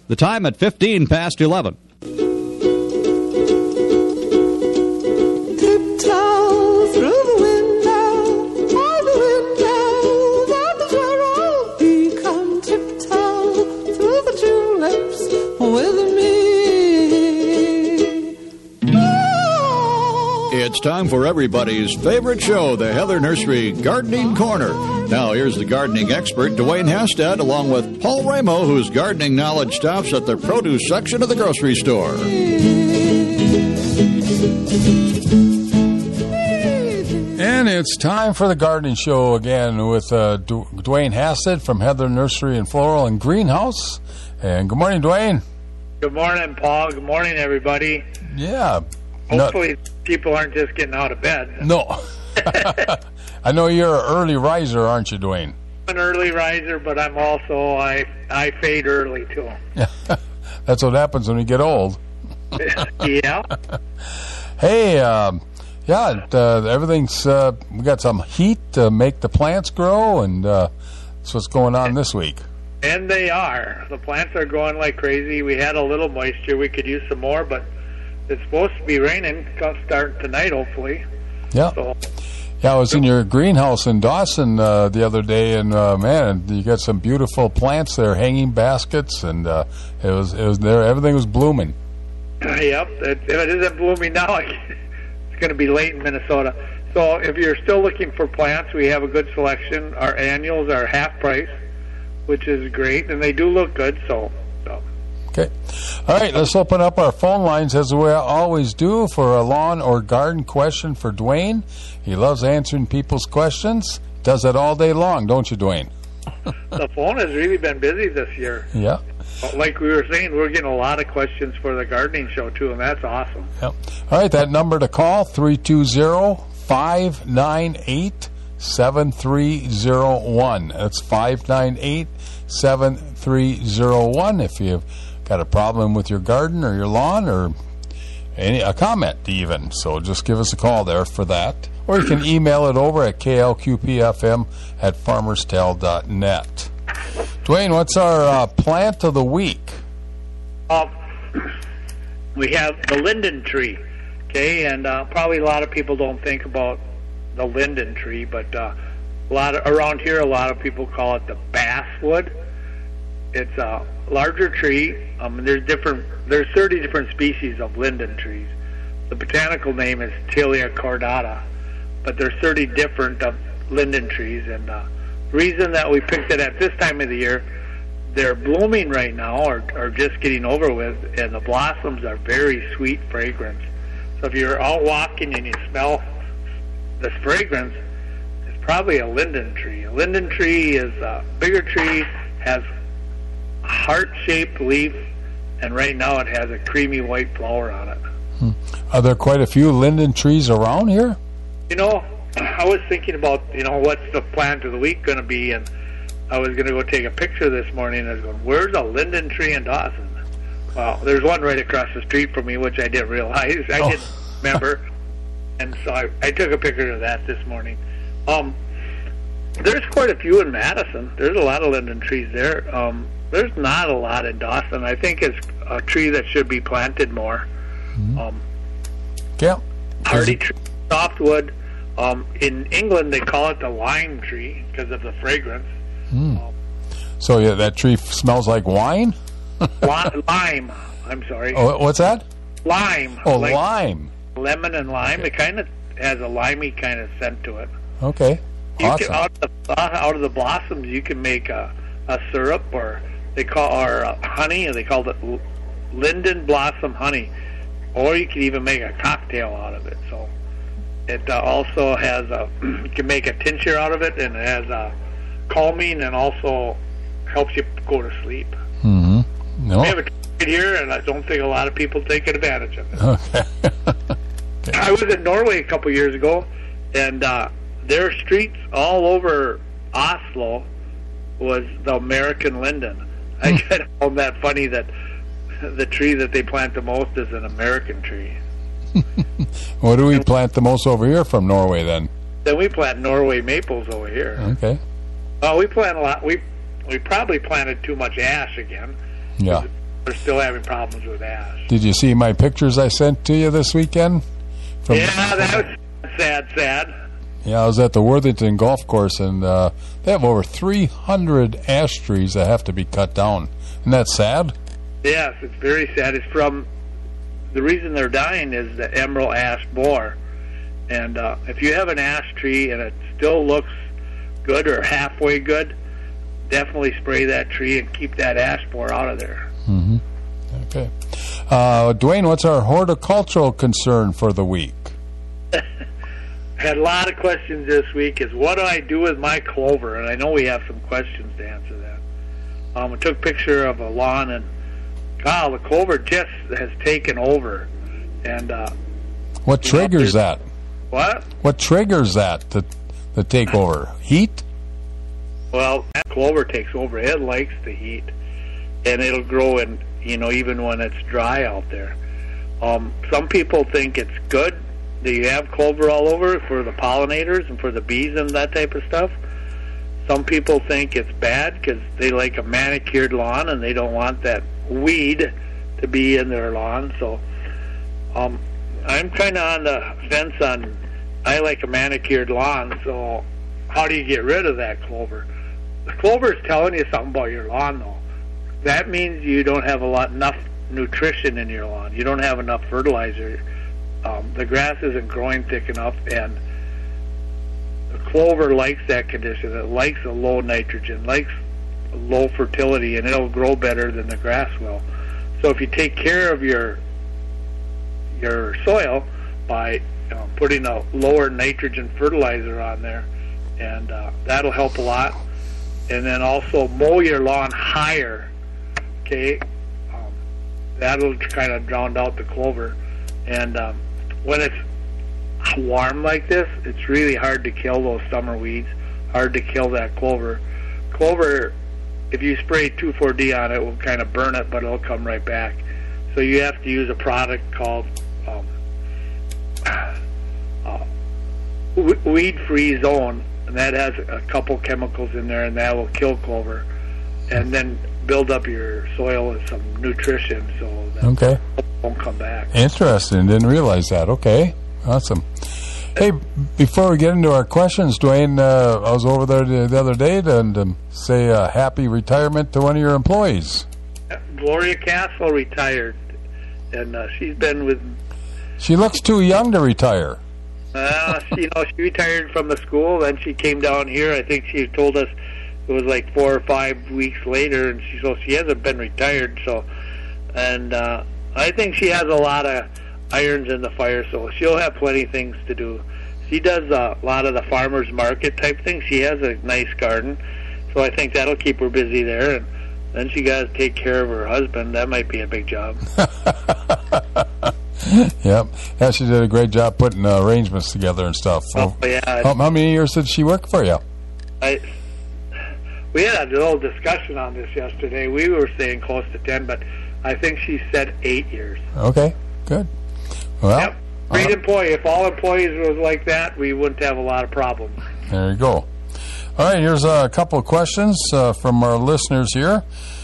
The time at 15 past 11. It's time for everybody's favorite show, the Heather Nursery Gardening Corner. Now, here's the gardening expert, Dwayne Hastad, along with Paul Ramo, whose gardening knowledge stops at the produce section of the grocery store. And it's time for the gardening show again with Dwayne Hastad from Heather Nursery and Floral and Greenhouse. And good morning, Dwayne. Good morning, Paul. Good morning, everybody. Yeah. Hopefully people aren't just getting out of bed. No. I know you're an early riser, aren't you, Dwayne? I'm an early riser, but I'm also, I fade early, too. That's what happens when you get old. Yeah. Hey, everything's, we got some heat to make the plants grow, and that's what's going on this week. And they are. The plants are growing like crazy. We had a little moisture. We could use some more, but it's supposed to be raining. Start tonight, hopefully. Yeah. So, yeah, I was in your greenhouse in Dawson the other day, and man, you got some beautiful plants there, hanging baskets, and it was there. Everything was blooming. Yep. If it isn't blooming now, it's going to be late in Minnesota. So if you're still looking for plants, we have a good selection. Our annuals are half price, which is great, and they do look good. So. Okay. All right, let's open up our phone lines as we always do for a lawn or garden question for Dwayne. He loves answering people's questions. Does it all day long, don't you, Dwayne? The phone has really been busy this year. Yeah. Like we were saying, we're getting a lot of questions for the gardening show, too, and that's awesome. Yep. All right, that number to call, 320-598-7301. That's 598-7301 if you've got a problem with your garden or your lawn or a comment even. So just give us a call there for that. Or you can email it over at klqpfm@farmerstel.net. Dwayne, what's our plant of the week? We have the linden tree, okay? And probably a lot of people don't think about the linden tree, but around here, a lot of people call it the basswood. It's a larger tree. There's 30 different species of linden trees. The botanical name is Tilia cordata, but there's 30 different linden trees. And the reason that we picked it at this time of the year, they're blooming right now or just getting over with, and the blossoms are very sweet fragrance. So if you're out walking and you smell this fragrance, it's probably a linden tree. A linden tree is a bigger tree, has heart-shaped leaf, and right now it has a creamy white flower on it. Are there quite a few linden trees around here? You know, I was thinking about, what's the plant of the week going to be, and I was going to go take a picture this morning, and I was going, where's a linden tree in Dawson? Well, there's one right across the street from me, which I didn't realize. I didn't remember, and so I took a picture of that this morning. There's quite a few in Madison. There's a lot of linden trees there. There's not a lot in Dawson. I think it's a tree that should be planted more. Yeah. Hardy tree, softwood. In England, they call it the lime tree because of the fragrance. So yeah, that tree smells like wine? Lime. I'm sorry. Oh, what's that? Lime. Oh, like lime. Lemon and lime. Okay. It kind of has a limey kind of scent to it. Okay. Awesome. Out of the blossoms, you can make a syrup, or honey, and they call it linden blossom honey, or you can even make a cocktail out of it. So it also has you can make a tincture out of it, and it has calming and also helps you go to sleep. No. We have a tree here, and I don't think a lot of people take advantage of it. Okay. I was in Norway a couple years ago, and there are streets all over Oslo was the American linden. I kind of found that funny that the tree that they plant the most is an American tree. What do we plant the most over here from Norway then? Then we plant Norway maples over here. Okay. We plant a lot. We probably planted too much ash again. Yeah. We're still having problems with ash. Did you see my pictures I sent to you this weekend? Yeah, that was sad. Yeah, I was at the Worthington Golf Course, and they have over 300 ash trees that have to be cut down. Isn't that sad? Yes, it's very sad. It's from, the reason they're dying is the emerald ash borer. And if you have an ash tree and it still looks good or halfway good, definitely spray that tree and keep that ash borer out of there. Mm-hmm. Okay. Dwayne, what's our horticultural concern for the week? Had a lot of questions this week is what do I do with my clover? And I know we have some questions to answer that. I took a picture of a lawn, and the clover just has taken over. And what triggers that? What? What triggers that to take over? Heat? Well, that clover takes over. It likes the heat, and it'll grow in, even when it's dry out there. Some people think it's good that you have clover all over for the pollinators and for the bees and that type of stuff. Some people think it's bad because they like a manicured lawn and they don't want that weed to be in their lawn. So I'm kind of on the fence on, I like a manicured lawn, so how do you get rid of that clover? The clover is telling you something about your lawn, though. That means you don't have enough nutrition in your lawn. You don't have enough fertilizer. The grass isn't growing thick enough, and the clover likes that condition. It likes a low nitrogen, likes low fertility, and it'll grow better than the grass will. So if you take care of your soil by putting a lower nitrogen fertilizer on there, and that'll help a lot. And then also mow your lawn higher, okay? That'll kind of drown out the clover. And when it's warm like this, it's really hard to kill those summer weeds, hard to kill that clover. Clover, if you spray 2,4-D on it, will kind of burn it, but it'll come right back. So you have to use a product called weed-free zone, and that has a couple chemicals in there, and that will kill clover, and then build up your soil with some nutrition so that it won't come back. Interesting. Didn't realize that. Okay. Awesome. Hey, before we get into our questions, Dwayne, I was over there the other day to say a happy retirement to one of your employees. Gloria Castle retired, and she's been with... She looks too young to retire. She retired from the school, then she came down here. I think she told us it was like 4 or 5 weeks later, and she hasn't been retired. So, and I think she has a lot of irons in the fire, so she'll have plenty of things to do. She does a lot of the farmers market type things. She has a nice garden, so I think that'll keep her busy there. And then she got to take care of her husband. That might be a big job. Yep. Yeah, she did a great job putting arrangements together and stuff. So, yeah. How many years did she work for you? We had a little discussion on this yesterday. We were saying close to 10, but I think she said 8 years. Okay, good. Well, yep. Great employee. If all employees was like that, we wouldn't have a lot of problems. There you go. All right, here's a couple of questions from our listeners here.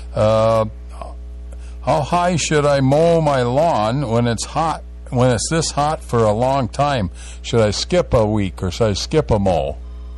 How high should I mow my lawn when it's hot? When it's this hot for a long time, should I skip a week or should I skip a mow?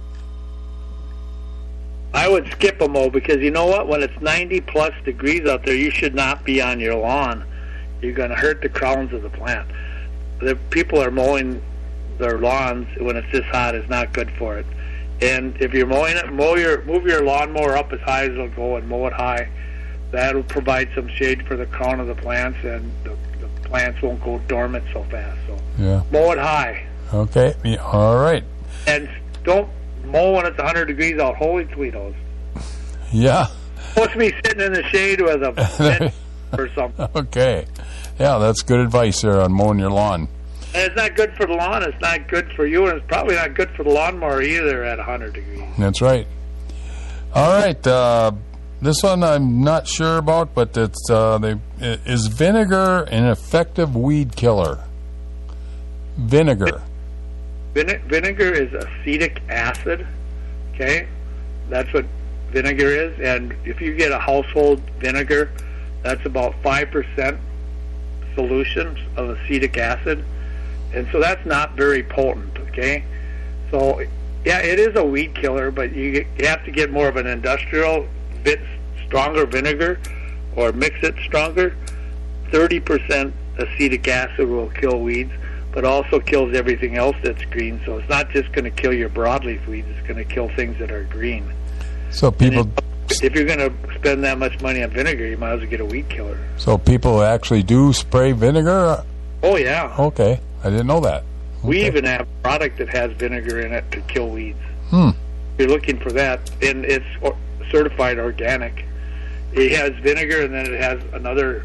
I would skip a mow because you know what? When it's 90-plus degrees out there, you should not be on your lawn. You're going to hurt the crowns of the plant. The people are mowing their lawns when it's this hot is not good for it. And if you're mowing it, move your lawnmower up as high as it'll go and mow it high. That'll provide some shade for the crown of the plants, and the plants won't go dormant so fast. So mow it high. Okay. All right. And don't mow when it's 100 degrees out. Holy Toledos. Yeah. Supposed to be sitting in the shade with a or something. Okay. Yeah, that's good advice there on mowing your lawn. And it's not good for the lawn. It's not good for you, and it's probably not good for the lawnmower either at 100 degrees. That's right. All right. This one I'm not sure about, but it's is vinegar an effective weed killer? Vinegar. Vinegar is acetic acid. Okay, that's what vinegar is. And if you get a household vinegar, That's about 5% solution of acetic acid. And so that's not very potent, okay? So, yeah, it is a weed killer, but you have to get more of an industrial, bit stronger vinegar or mix it stronger. 30% acetic acid will kill weeds, but also kills everything else that's green. So it's not just going to kill your broadleaf weeds, it's going to kill things that are green. So people... If you're going to spend that much money on vinegar, you might as well get a weed killer. So people actually do spray vinegar? Oh, yeah. Okay. I didn't know that. Okay. We even have a product that has vinegar in it to kill weeds. If you're looking for that, and it's certified organic. It has vinegar, and then it has another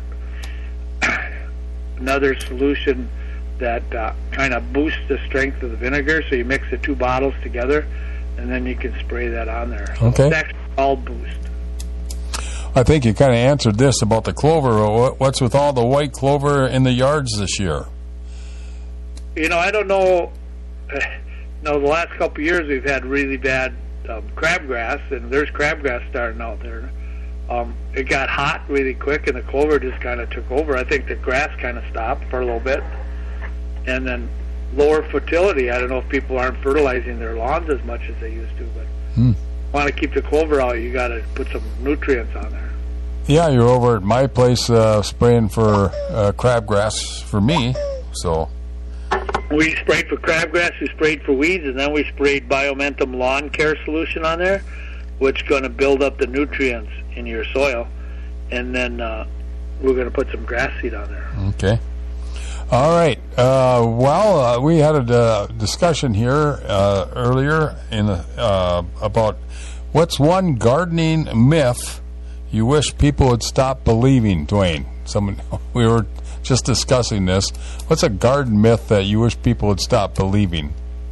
solution that kind of boosts the strength of the vinegar. So you mix the two bottles together, and then you can spray that on there. So okay. It's actually all boost. I think you kind of answered this about the clover. What's with all the white clover in the yards this year? You know, I don't know. No, the last couple of years we've had really bad crabgrass, and there's crabgrass starting out there. It got hot really quick, and the clover just kind of took over. I think the grass kind of stopped for a little bit. And then lower fertility. I don't know if people aren't fertilizing their lawns as much as they used to, but want to keep the clover out, you got to put some nutrients on there. Yeah, you're over at my place spraying for crabgrass for me, so... We sprayed for crabgrass, we sprayed for weeds, and then we sprayed Biomentum lawn care solution on there, which is going to build up the nutrients in your soil. And then we're going to put some grass seed on there. Okay. All right. We had a discussion here earlier about what's one gardening myth you wish people would stop believing, Dwayne. We were just discussing this. What's a garden myth that you wish people would stop believing?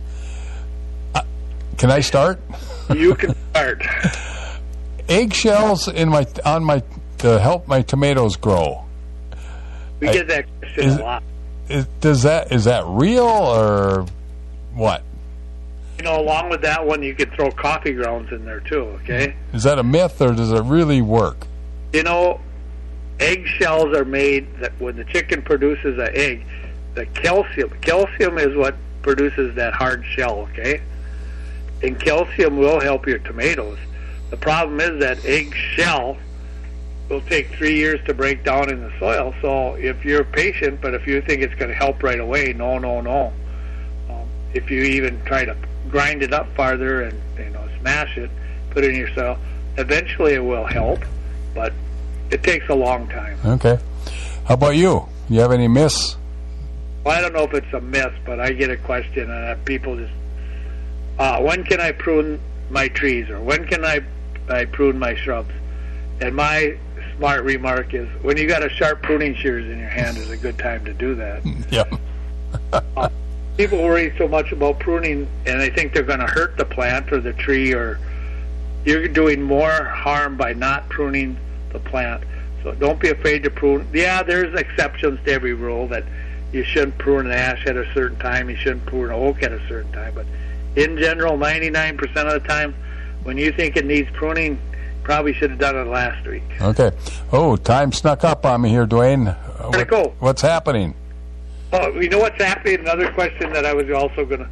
Can I start? You can start. Eggshells to help my tomatoes grow. We get that question a lot. Is that real or what? You know, along with that one, you could throw coffee grounds in there too. Okay. Is that a myth or does it really work? You know, eggshells are made that when the chicken produces an egg, the calcium is what produces that hard shell, okay? And calcium will help your tomatoes. The problem is that egg shell will take 3 years to break down in the soil. So if you're patient, but if you think it's going to help right away, no. If you even try to grind it up farther and smash it, put it in your soil, eventually it will help, but it takes a long time. Okay. How about you? You have any myths? Well, I don't know if it's a myth, but I get a question, and people just, when can I prune my trees, or when can I prune my shrubs? And my smart remark is, when you got a sharp pruning shears in your hand is a good time to do that. Yeah. People worry so much about pruning, and they think they're going to hurt the plant or the tree, or you're doing more harm by not pruning the plant. So don't be afraid to prune. Yeah, there's exceptions to every rule that you shouldn't prune an ash at a certain time, you shouldn't prune an oak at a certain time, but in general, 99% of the time, when you think it needs pruning, probably should have done it last week. Okay. Oh, time snuck up on me here, Dwayne. Where'd it go? What's happening? Oh, you know what's happening? Another question that I was also going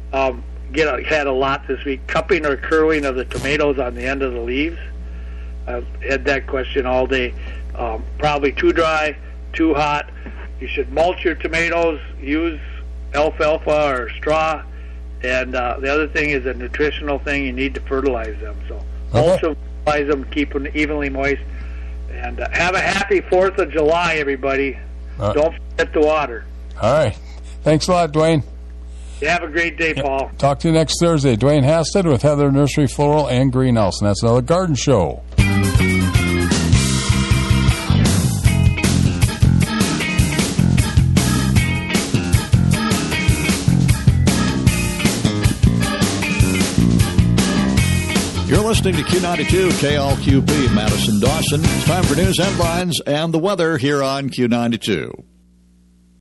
to had a lot this week. Cupping or curling of the tomatoes on the end of the leaves. I've had that question all day. Probably too dry, too hot. You should mulch your tomatoes, use alfalfa or straw. And the other thing is a nutritional thing. You need to fertilize them. So mulch them, fertilize them, keep them evenly moist. And have a happy 4th of July, everybody. Don't forget the water. All right. Thanks a lot, Dwayne. You have a great day, Paul. Talk to you next Thursday. Dwayne Hasted with Heather Nursery Floral and Greenhouse. And that's another garden show. You're listening to Q92 KLQP Madison Dawson. It's time for news headlines and the weather here on Q92.